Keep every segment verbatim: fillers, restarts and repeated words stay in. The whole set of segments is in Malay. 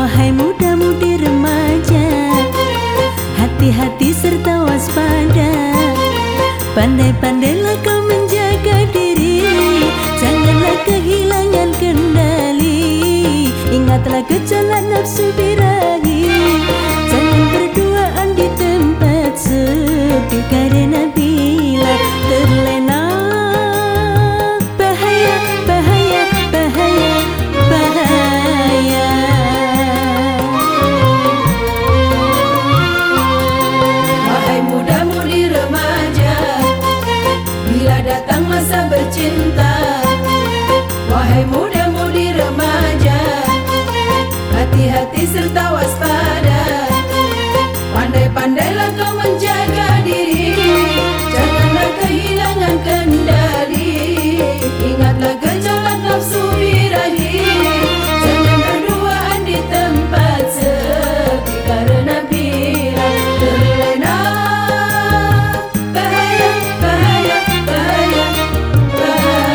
Wahai muda-mudi remaja, hati-hati serta waspada. Pandai-pandailah kau menjaga diri, janganlah kehilangan kendali. Ingatlah gejolak nafsu birahi, jangan berduaan di tempat sepi, karena bila terlena bahaya, bahaya, bahaya, bahaya. Wahai muda-mudi remaja, bila datang masa bercinta. Wahai muda-mudi remaja, hati-hati serta waspada. Pandai-pandailah kau menjaga diri, janganlah kehilangan kendali. Ingatlah gejolak nafsu birahi, jangan berduaan di tempat sepi, karena bila terlena bahaya, bahaya, bahaya, bahaya.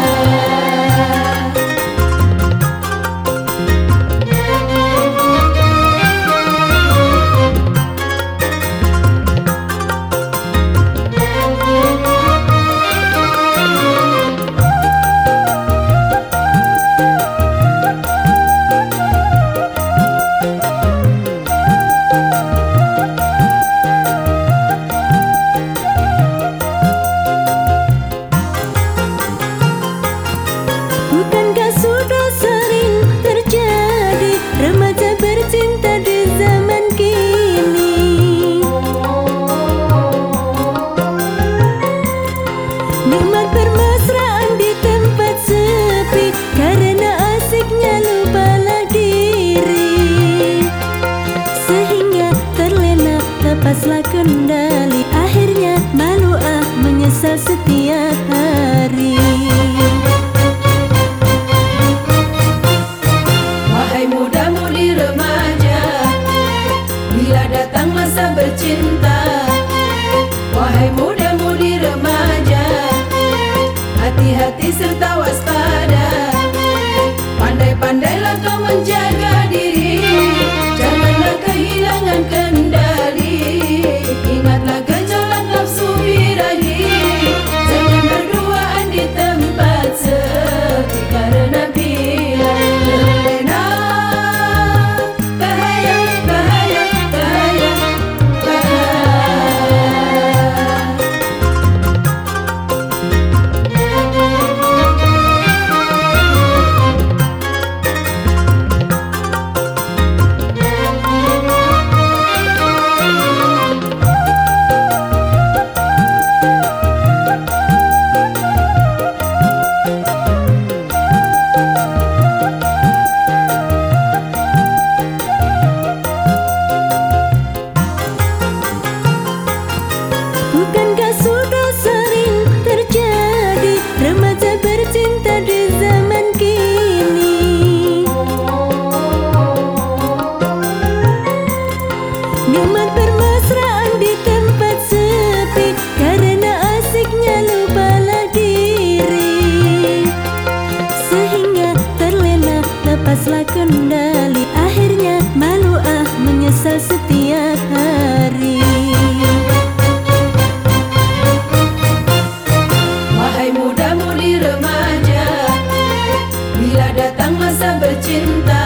Bukankah sudah sering terjadi remaja bercinta di zaman kini? Nikmat bermesraan di tempat sepi, karena asiknya lupalah diri, sehingga terlena lepaslah kendali. Akhirnya malu ah menyesal setiap hari. Wahai muda-mudi remaja, bila datang masa bercinta. Wahai muda-mudi remaja, hati-hati serta waspada. Pandai-pandailah kau menjaga diri, janganlah kehilangan kendali. Ingatlah gejolak nafsu birahi, jangan berduaan di tempat sepi, karena bila terlena bahaya, bahaya, bahaya, bahaya. Bukankah sudah sering terjadi remaja bercinta di zaman kini? Nikmat bermesraan di tempat sepi, karena asiknya lupalah diri, sehingga terlena lepaslah kendali. Akhirnya malu ah menyesal setiap hari. Wahai muda-mudi remaja, bila datang masa bercinta.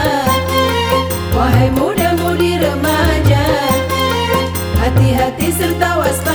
Wahai muda-mudi remaja, hati-hati serta waspada.